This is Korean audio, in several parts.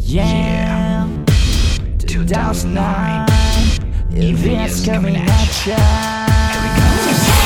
Yeah, 2009, EVS coming at ya. Here we go.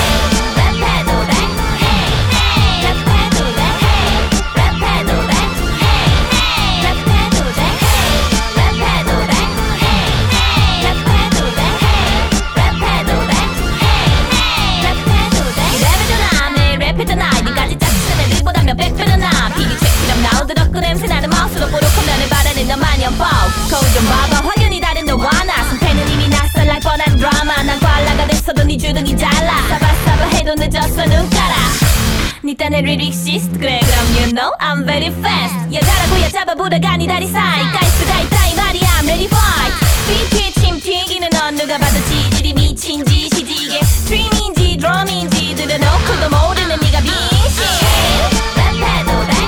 거울 좀 봐봐 확연히 다른 너와 나 상태는 이미 낯설날 뻔한 드라마 난 꽐라가 됐어도 네 주둥이 잘라 사바사바 해도 늦었어 눈가라 니 딴에 리릭시스트 그래 그럼 you know I'm very fast 여자라고 여자바보다가 니 다리 사이 가이스가 있다 이 말이야 I'm ready fight 삐삐 침 튀기는 넌 누가 봐도 지질이 미친 짓이지 이게 스트림인지 드럼인지 들여놓고도 모르는 네가 빙신 랩해도 돼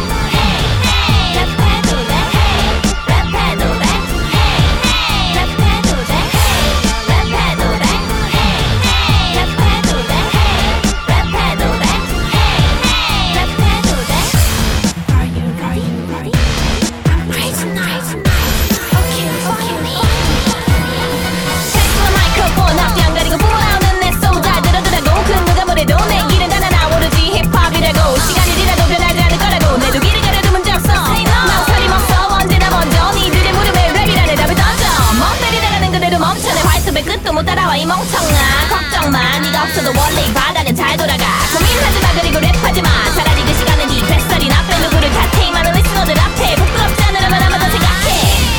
끝도 못 따라와 이 멍청아 걱정마 네가 없어도 원래 이 바닥은 잘 돌아가 고민하지마 그리고 랩하지마 차라리 그 시간은 이 뱃살이나 앞에 누구를 탓해 많은 리스너들 앞에 부끄럽지 않으려면 한번 더 생각해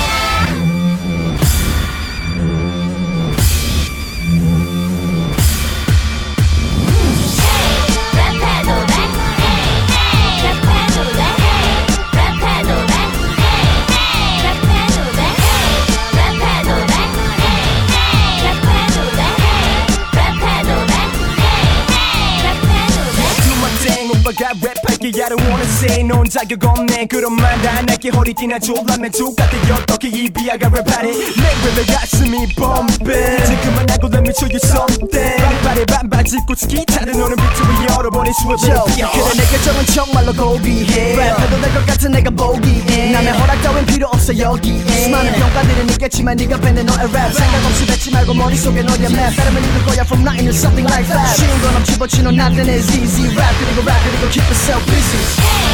오빠가 랩할게 I don't wanna say 넌 자격 없네 그런 말 다 내게 허리띠나 졸라맨 족같아 어떻게 이 비아가 랩하니 내 랩의 가슴이 펌핑 지금만 하고 let me show you something 발에 반바지 꽂힌 기타를 너는 비트 위 여러 번의 수업을 그래 내가 정은 정말로 고비해 랩해도 될 것 같은 내가 보기에 남의 허락 따윈 필요 없어 여기에 수많은 평가들은 있겠지만 네가 뱉는 너의 랩 생각 없이 뱉지 말고 머릿속에 너의 맵 따르면 읽을 거야 from nothing to something like that 쉬운 건 없지 but you know nothing is easy rap 그리고 keep yourself busy